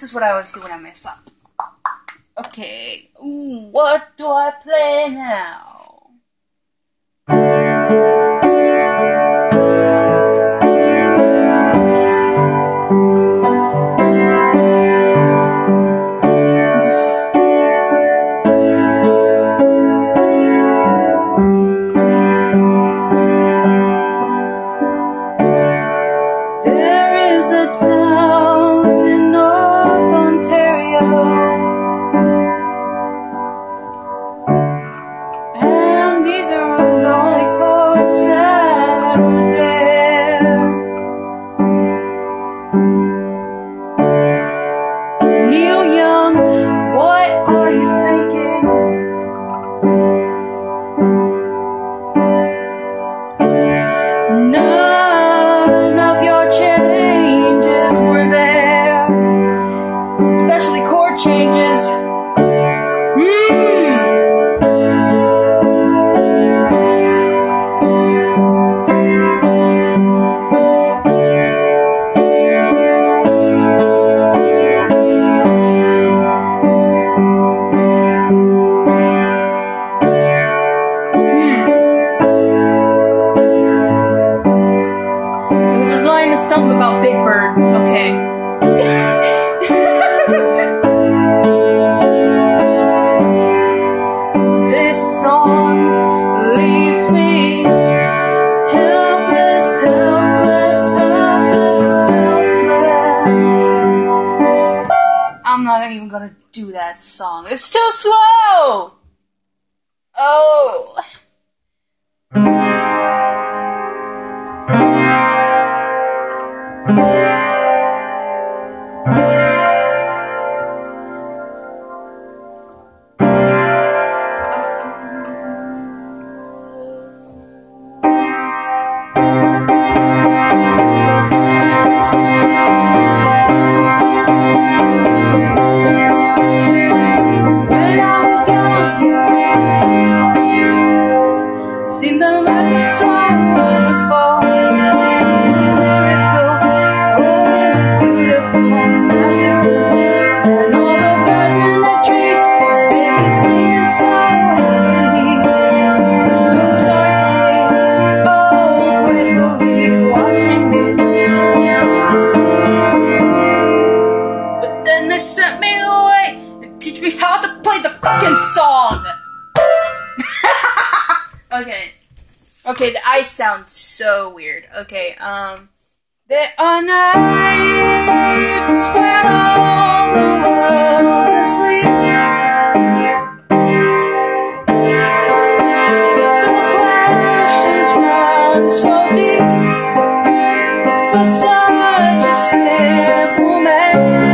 is what I always do when I mess up. Okay, ooh, what do I play now? There is a town in North Ontario, and these are all the only chords that are there. Neil Young, what are you thinking? None of your changes were there, especially chord changes. There's a line in a song about Big Bird. Okay. This song leaves me helpless, helpless, helpless, helpless. I'm not even gonna do that song. It's too slow! Oh. When I was young, seemed that life was so wonderful, miracle. Oh, it was beautiful, magical, and all the birds in the trees were really singing so happily, so joyfully, oh, gratefully watching it. But then they sent me away to teach me how to play the fucking song. Okay, I sound so weird. Okay, there are nights when all the world is asleep. The questions run so deep for such a simple man.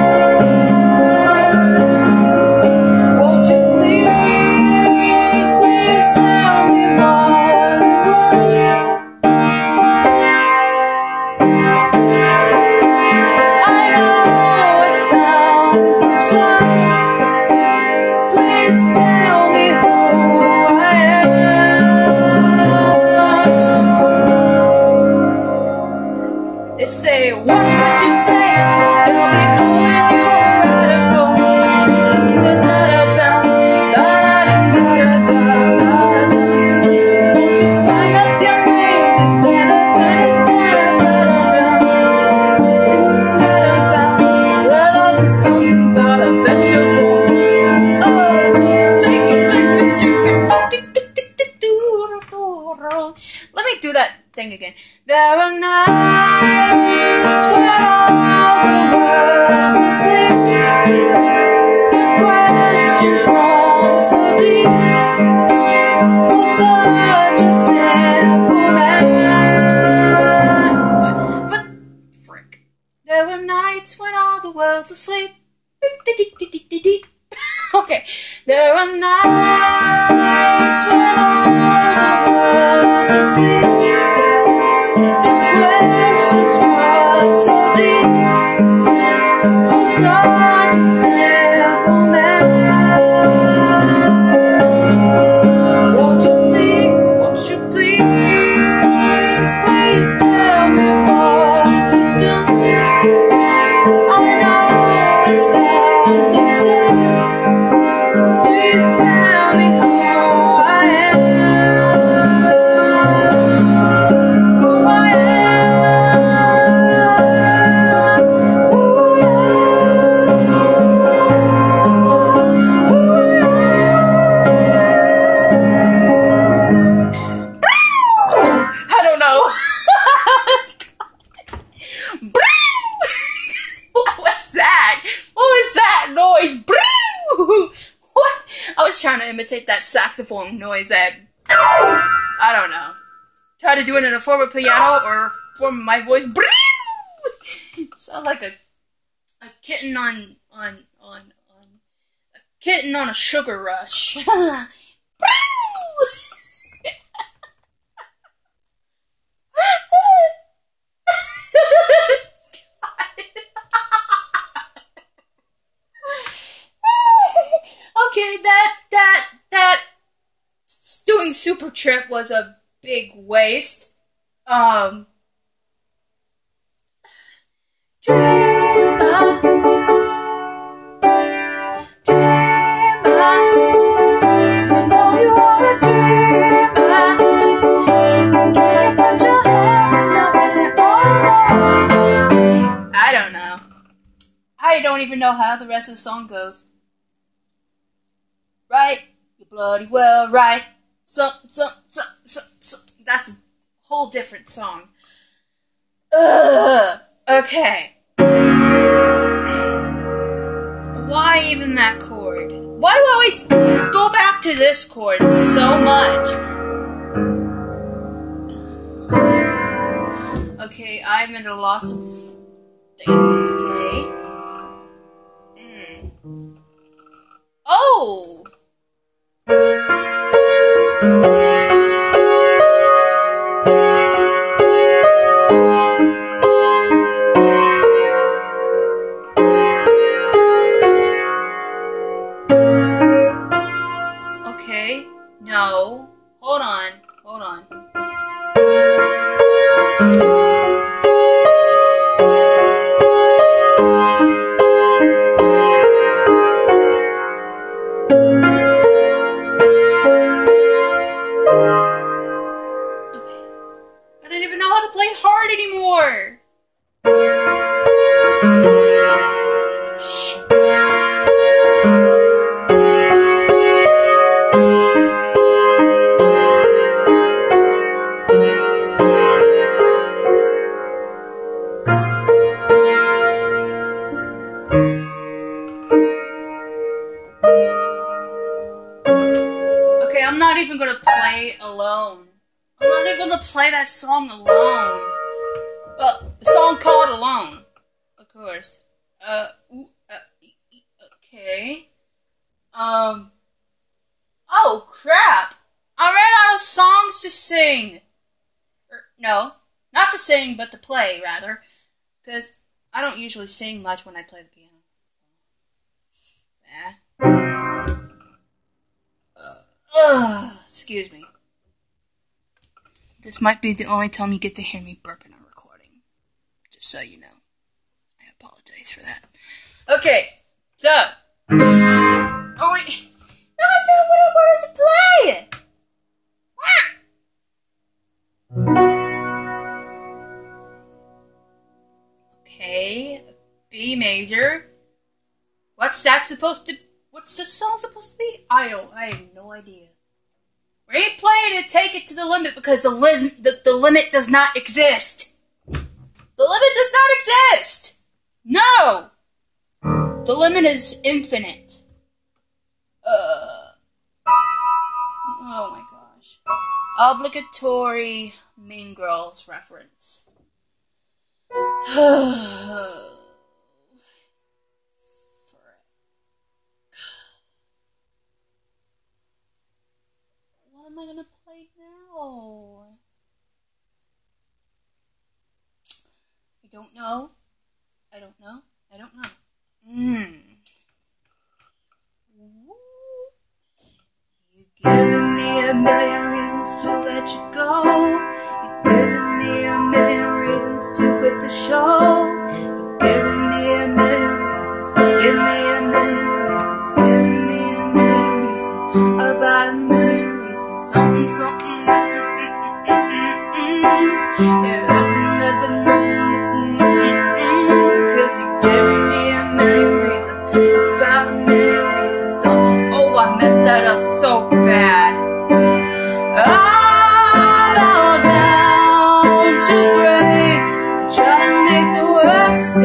Won't you please, please tell me what you want? I know it sounds absurd. Please tell me who I am. They say, what would you say? They'll be calling you a radical. Da-da-da-da, da-da-da-da-da-da. Won't you sign up your name? Da-da-da-da-da-da-da. Da-da-da, something about a vegetable. Oh, take it, take it, take it, take it, take it, do. Let me do that thing again. There are nights when all the world's asleep. The questions roll so deep for such a simple man. But frick, there were nights when all the world's asleep. Okay, there are nights when all the world's asleep. The questions run so deep for such a simple man. Won't you please, please tell me what to do? I know it sounds imitate that saxophone noise that, I don't know. Try to do it in a form of piano or form of my voice. Sound like a kitten on a kitten on a sugar rush. Okay, that doing Super Trip was a big waste. Dreamer, dreamer, you know you are a dreamer. Can you put your hands in your bed? Oh no. I don't know. I don't even know how the rest of the song goes. Right? You're bloody well right. That's a whole different song. Ugh. Okay. Why even that chord? Why do I always go back to this chord so much? Okay, I'm at a loss of things to play. Oh! Okay, no. Hold on. I don't even know how to play hard anymore. Okay, I'm not even gonna play alone. I'm not even gonna play that song alone. Well, the song called Alone, of course. Okay. Oh crap! I ran out of songs to sing. No, not to sing, but to play, rather. Because I don't usually sing much when I play the piano. Excuse me. This might be the only time you get to hear me burp in a recording. Just so you know. I apologize for that. Okay, so. Oh wait. No, I said what I wanted to play! Okay, B major. What's the song supposed to be? I have no idea. We ain't playing to take it to the limit because the limit does not exist. The limit does not exist! No! The limit is infinite. Oh my gosh. Obligatory Mean Girls reference. What am I gonna play now? I don't know. You're giving me a million reasons to let you go. You're giving me a million reasons to quit the show. You're giving me a million reasons. Give me a million reasons. Giving me a million reasons. About a million reasons. Something. Yeah, nothing. 'Cause you're giving me a million reasons. About a million reasons. Something. Oh, I messed that up so bad. I bow down to pray and try to make the worst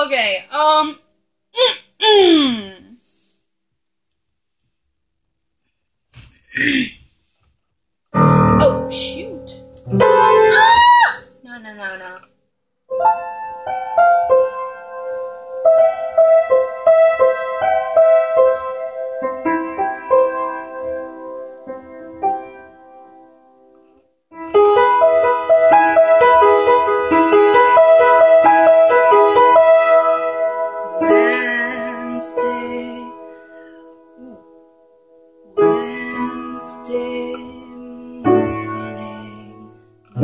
Okay, oh, shoot. Ah! No, no, no, no. Wednesday morning,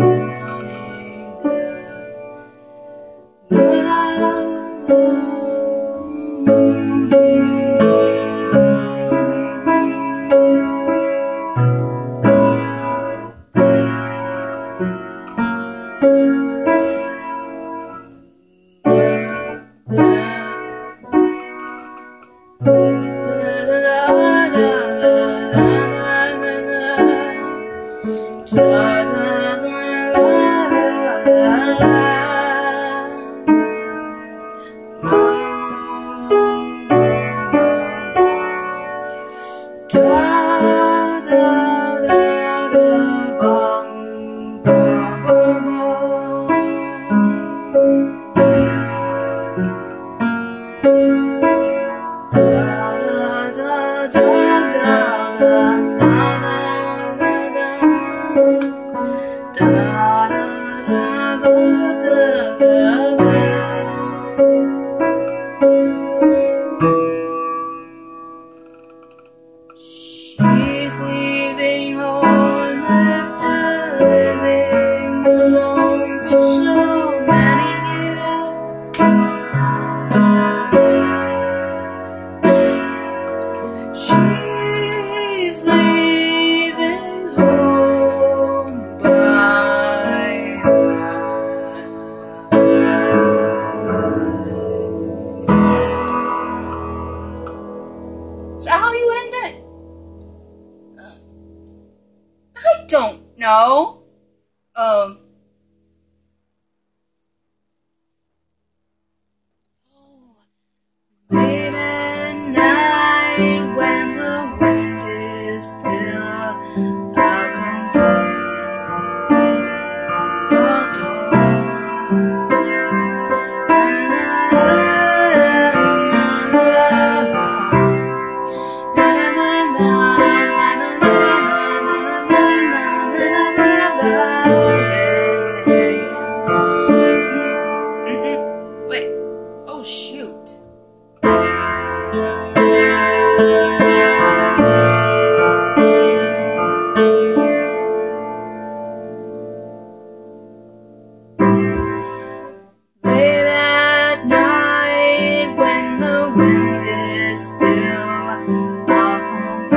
She's leaving home after living alone for so many years. She's leaving home bye. Is that how you end it? I don't know. Late at night when the wind is still, I'll come through your door. Wait. Oh, shoot. Late at night when the wind is still, I'll come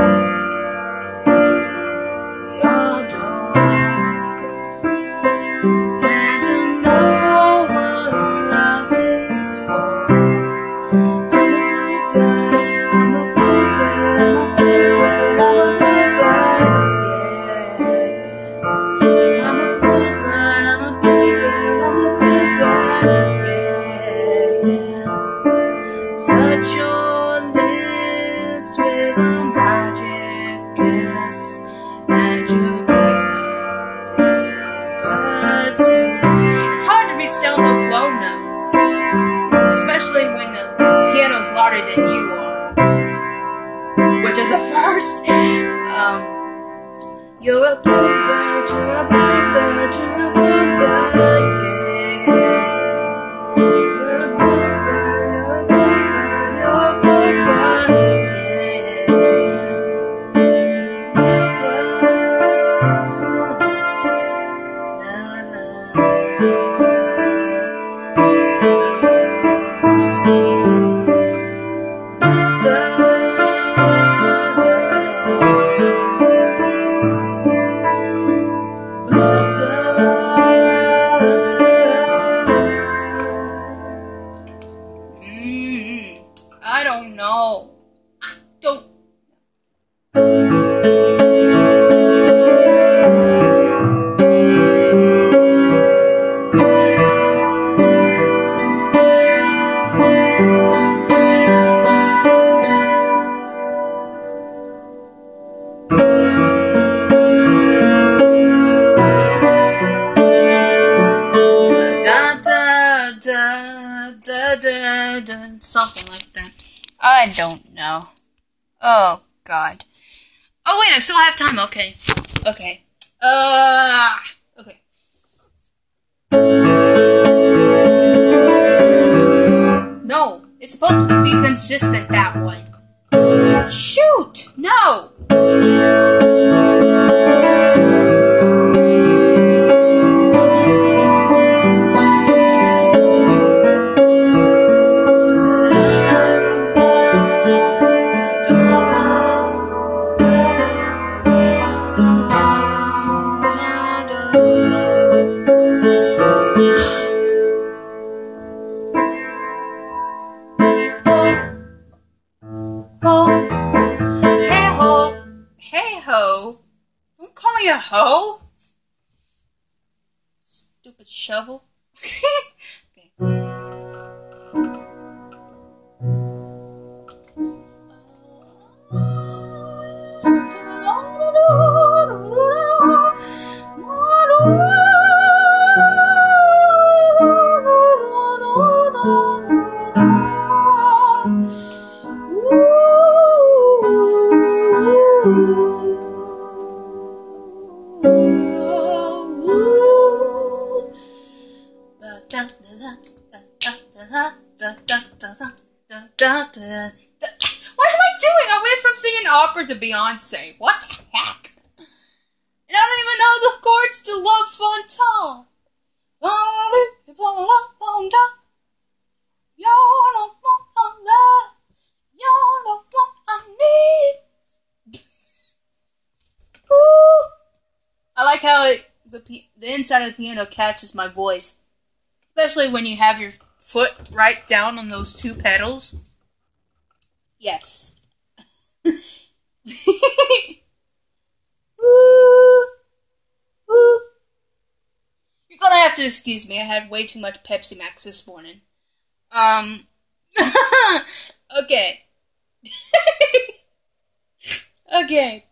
through your door. And to know what love is for. I'm a good bird, I'm a good bird, I'm a good bird, yeah. I'm a good bird, I'm a good bird, I'm a good bird, yeah. Touch your lips with a magic kiss, and you bird too. It's hard to reach down those low notes, especially when the piano's louder than you are, which is a first. You're a good bird, you're a good bird, you're a good bird, yeah. You're a good bird, you're a good bird, you're a good bird, I don't know. I don't. Something like that. I don't know. Oh, God. Oh, wait, I still have time. Okay. Okay. Okay. No, it's supposed to be consistent, that one. Shoot! No! Don't call me a hoe. Stupid shovel. Okay. What am I doing? I went from singing opera to Beyonce. What the heck? And I don't even know the chords to Love Fontaine. I like how the inside of the piano catches my voice. Especially when you have your foot right down on those two pedals. Yes. Woo. Woo. You're gonna have to excuse me. I had way too much Pepsi Max this morning. Okay. Okay.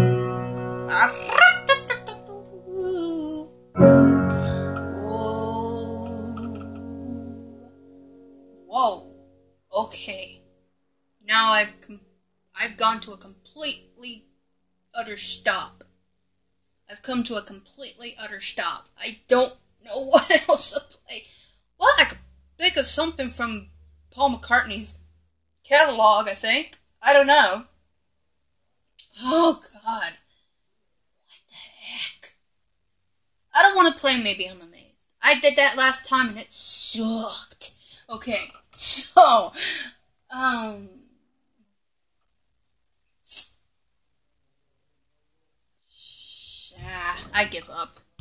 Whoa. Okay. Now I've gone to a completely utter stop. I've come to a completely utter stop. I don't know what else to play. Well, I could think of something from Paul McCartney's catalog, I think. I don't know. Oh, God. What the heck? I don't want to play Maybe I'm Amazed. I did that last time and it sucked. Okay, so, I give up.